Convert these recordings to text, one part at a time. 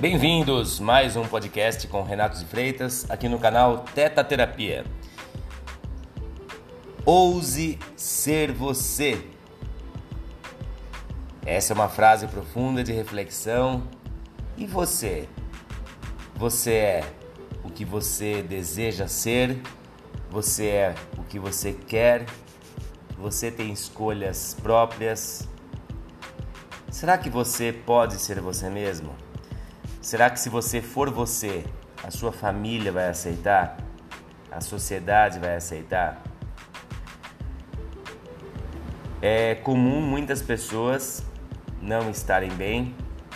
Bem-vindos a mais um podcast com Renato de Freitas, aqui no canal Teta Terapia. Ouse ser você. Essa é uma frase profunda de reflexão. E você? Você é o que você deseja ser? Você é o que você quer? Você tem escolhas próprias? Será que você pode ser você mesmo? Será que se você for você, a sua família vai aceitar? A sociedade vai aceitar? É comum muitas pessoas não estarem bem.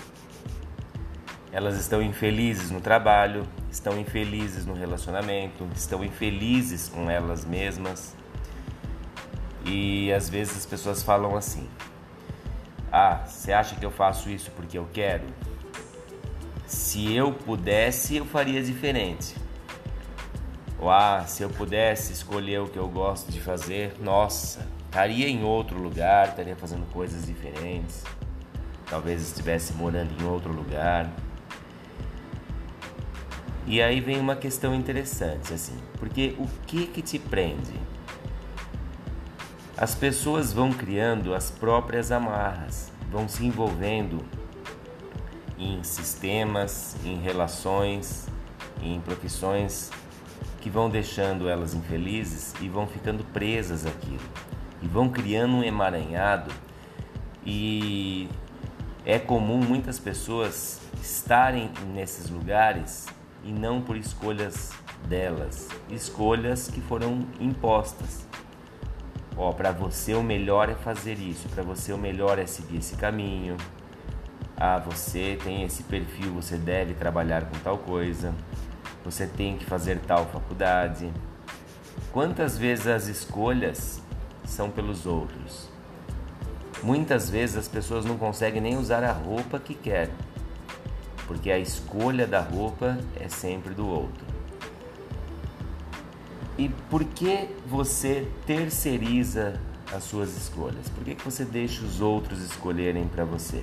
Elas estão infelizes no trabalho, estão infelizes no relacionamento, estão infelizes com elas mesmas. E às vezes as pessoas falam assim: você acha que eu faço isso porque eu quero? Se eu pudesse, eu faria diferente. Ou se eu pudesse escolher o que eu gosto de fazer, nossa, estaria em outro lugar, estaria fazendo coisas diferentes. Talvez estivesse morando em outro lugar. E aí vem uma questão interessante, assim, porque o que te prende? As pessoas vão criando as próprias amarras, vão se envolvendo em sistemas, em relações, em profissões que vão deixando elas infelizes e vão ficando presas àquilo. E vão criando um emaranhado, e é comum muitas pessoas estarem nesses lugares e não por escolhas delas, escolhas que foram impostas. Para você o melhor é fazer isso, para você o melhor é seguir esse caminho. Você tem esse perfil, você deve trabalhar com tal coisa, você tem que fazer tal faculdade. Quantas vezes as escolhas são pelos outros? Muitas vezes as pessoas não conseguem nem usar a roupa que querem, porque a escolha da roupa é sempre do outro. E por que você terceiriza as suas escolhas? Por que você deixa os outros escolherem para você?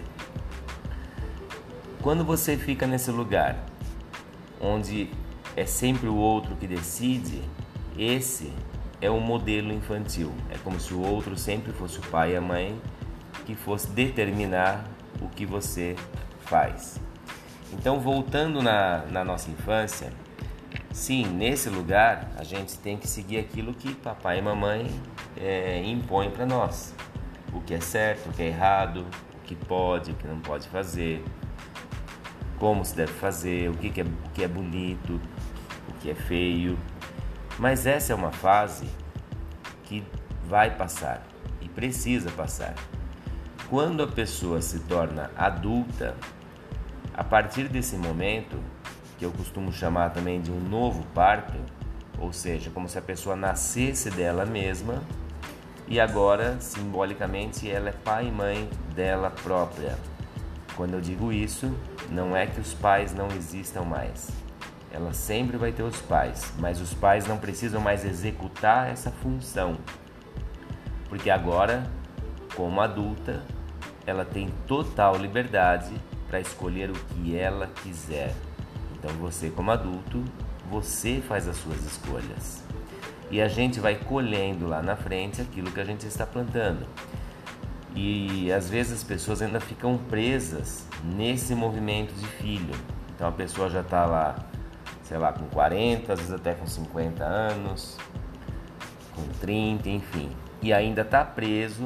Quando você fica nesse lugar onde é sempre o outro que decide, esse é um modelo infantil. É como se o outro sempre fosse o pai e a mãe que fosse determinar o que você faz. Então, voltando na nossa infância, sim, nesse lugar a gente tem que seguir aquilo que papai e mamãe impõem para nós. O que é certo, o que é errado, o que pode, o que não pode fazer, como se deve fazer, o que é bonito, o que é feio. Mas essa é uma fase que vai passar e precisa passar. Quando a pessoa se torna adulta, a partir desse momento, que eu costumo chamar também de um novo parto, ou seja, como se a pessoa nascesse dela mesma e agora, simbolicamente, ela é pai e mãe dela própria. Quando eu digo isso, não é que os pais não existam mais. Ela sempre vai ter os pais, mas os pais não precisam mais executar essa função. Porque agora, como adulta, ela tem total liberdade para escolher o que ela quiser. Então você, como adulto, você faz as suas escolhas. E a gente vai colhendo lá na frente aquilo que a gente está plantando. E às vezes as pessoas ainda ficam presas nesse movimento de filho. Então a pessoa já está lá, sei lá, com 40, às vezes até com 50 anos, com 30, enfim. E ainda está preso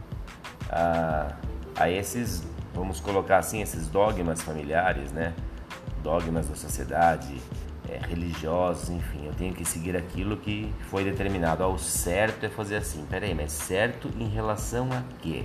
a esses, vamos colocar assim, esses dogmas familiares, né? Dogmas da sociedade, religiosos, enfim. Eu tenho que seguir aquilo que foi determinado. O certo é fazer assim. Peraí, mas certo em relação a quê?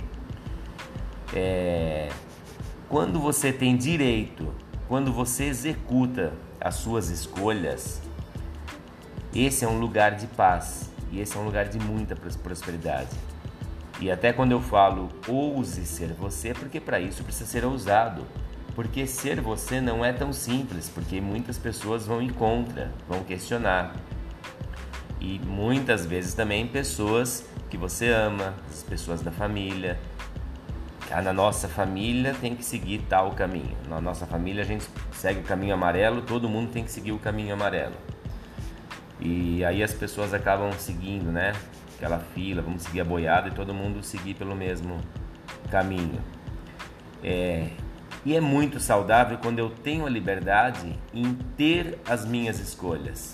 Quando você tem direito, quando você executa as suas escolhas, esse é um lugar de paz e esse é um lugar de muita prosperidade. E até quando eu falo ouse ser você, porque para isso precisa ser ousado. Porque ser você não é tão simples, porque muitas pessoas vão ir contra, vão questionar. E muitas vezes também pessoas que você ama, as pessoas da família, Na nossa família tem que seguir tal caminho. Na nossa família a gente segue o caminho amarelo, todo mundo tem que seguir o caminho amarelo. E aí as pessoas acabam seguindo, né? Aquela fila, vamos seguir a boiada e todo mundo seguir pelo mesmo caminho. E é muito saudável quando eu tenho a liberdade em ter as minhas escolhas.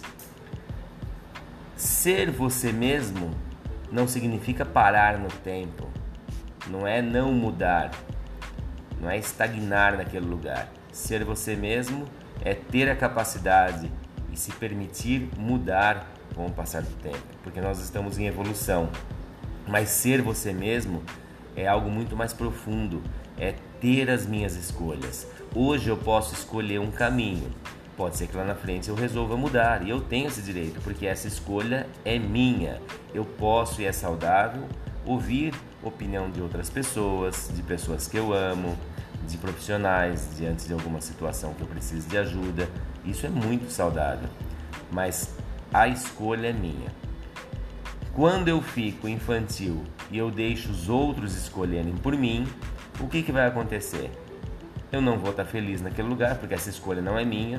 Ser você mesmo não significa parar no tempo, não é não mudar, não é estagnar naquele lugar. Ser você mesmo é ter a capacidade e se permitir mudar com o passar do tempo, porque nós estamos em evolução. Mas ser você mesmo é algo muito mais profundo, é ter as minhas escolhas. Hoje eu posso escolher um caminho, pode ser que lá na frente eu resolva mudar, e eu tenho esse direito, porque essa escolha é minha. Eu posso, e é saudável, ouvir opinião de outras pessoas, de pessoas que eu amo, de profissionais, diante de alguma situação que eu preciso de ajuda. Isso é muito saudável, mas a escolha é minha. Quando eu fico infantil e eu deixo os outros escolherem por mim, o que vai acontecer? Eu não vou estar feliz naquele lugar, porque essa escolha não é minha.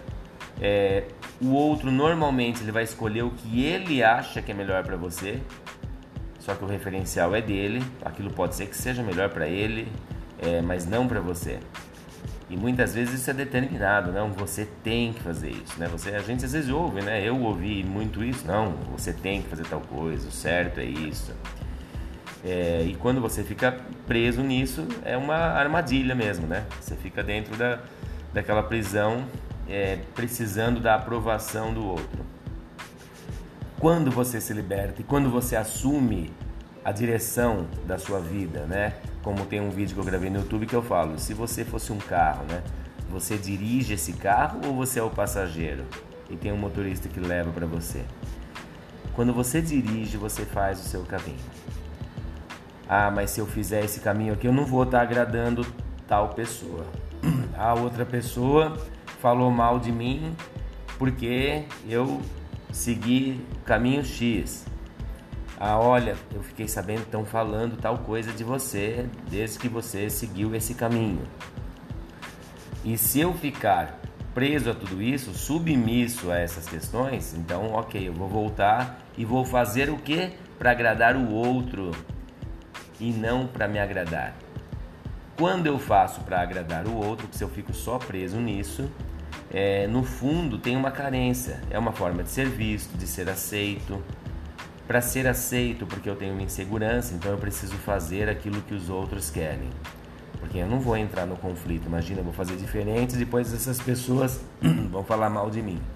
O outro normalmente ele vai escolher o que ele acha que é melhor para você, só que o referencial é dele. Aquilo pode ser que seja melhor para ele, mas não para você. E muitas vezes isso é determinado, não, você tem que fazer isso, né? A gente às vezes ouve, né? Eu ouvi muito isso, não, você tem que fazer tal coisa, o certo é isso. E quando você fica preso nisso, é uma armadilha mesmo, né? Você fica dentro daquela prisão, precisando da aprovação do outro. Quando você se liberta e quando você assume a direção da sua vida, né? Como tem um vídeo que eu gravei no YouTube que eu falo, se você fosse um carro, né? Você dirige esse carro ou você é o passageiro? E tem um motorista que leva para você. Quando você dirige, você faz o seu caminho. Ah, mas se eu fizer esse caminho aqui, eu não vou estar agradando tal pessoa. A outra pessoa falou mal de mim porque eu segui o caminho X. Ah, olha, eu fiquei sabendo que estão falando tal coisa de você desde que você seguiu esse caminho. E se eu ficar preso a tudo isso, submisso a essas questões, então, ok, eu vou voltar e vou fazer o quê? Para agradar o outro e não para me agradar. Quando eu faço para agradar o outro, se eu fico só preso nisso, no fundo tem uma carência, é uma forma de ser visto, de ser aceito. Para ser aceito, porque eu tenho uma insegurança, então eu preciso fazer aquilo que os outros querem. Porque eu não vou entrar no conflito, imagina, eu vou fazer diferente, depois essas pessoas vão falar mal de mim.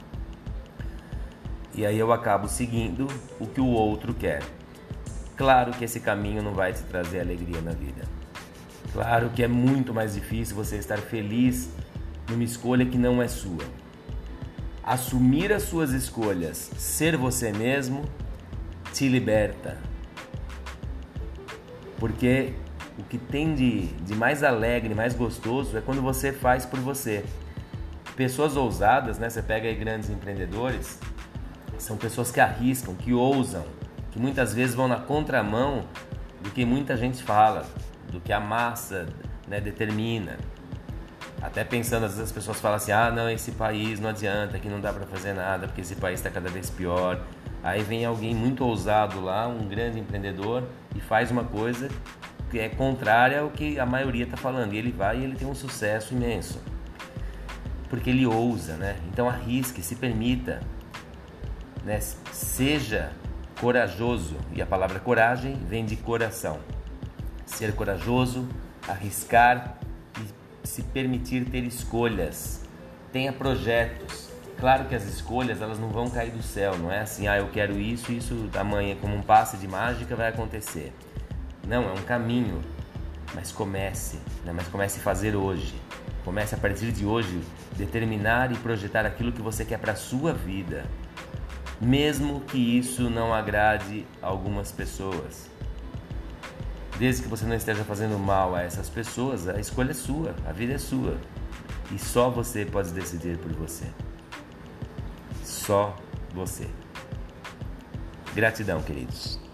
E aí eu acabo seguindo o que o outro quer. Claro que esse caminho não vai te trazer alegria na vida. Claro que é muito mais difícil você estar feliz numa escolha que não é sua. Assumir as suas escolhas, ser você mesmo, te liberta. Porque o que tem de mais alegre, mais gostoso é quando você faz por você. Pessoas ousadas, né? Você pega aí grandes empreendedores, são pessoas que arriscam, que ousam, que muitas vezes vão na contramão do que muita gente fala, do que a massa, né, determina. Até pensando, às vezes as pessoas falam assim, não, esse país não adianta, aqui não dá para fazer nada, porque esse país está cada vez pior. Aí vem alguém muito ousado lá, um grande empreendedor, e faz uma coisa que é contrária ao que a maioria está falando. E ele vai e ele tem um sucesso imenso. Porque ele ousa, né? Então arrisque, se permita, né? Seja corajoso. E a palavra coragem vem de coração. Ser corajoso, arriscar e se permitir ter escolhas. Tenha projetos. Claro que as escolhas, elas não vão cair do céu, não é assim, eu quero isso, isso amanhã, como um passe de mágica vai acontecer. Não, é um caminho, mas comece, né? Mas comece a fazer hoje. Comece a partir de hoje, determinar e projetar aquilo que você quer para a sua vida, mesmo que isso não agrade algumas pessoas. Desde que você não esteja fazendo mal a essas pessoas, a escolha é sua, a vida é sua. E só você pode decidir por você. Só você. Gratidão, queridos.